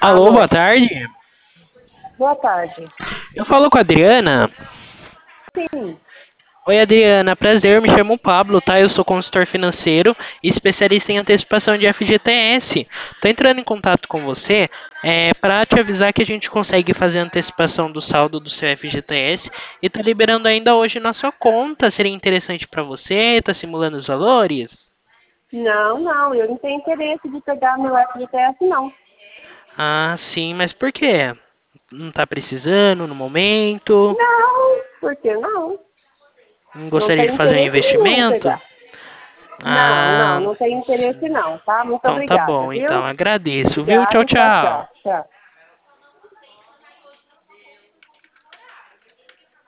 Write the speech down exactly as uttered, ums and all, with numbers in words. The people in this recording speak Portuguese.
Alô, Alô, boa tarde. boa tarde. Eu falo com a Adriana. Sim, Oi, Adriana, prazer, me chamo Pablo, tá? Eu sou consultor financeiro e especialista em antecipação de F G T S. Tô entrando em contato com você é, para te avisar que a gente consegue fazer a antecipação do saldo do seu F G T S e tá liberando ainda hoje na sua conta. Seria interessante para você? Tá simulando os valores? não, não, eu não tenho interesse de pegar meu F G T S, não. Ah, sim, mas por quê? Não tá precisando no momento? Não, por que não? Não Não gostaria de tenho fazer um interesse nenhum em investimento? pegar. Não, não, Ah, não tenho interesse não, tá? Muito então tá obrigada, bom, então viu? agradeço, viu? Tchau, Obrigada, tchau, tchau. tchau. Tchau.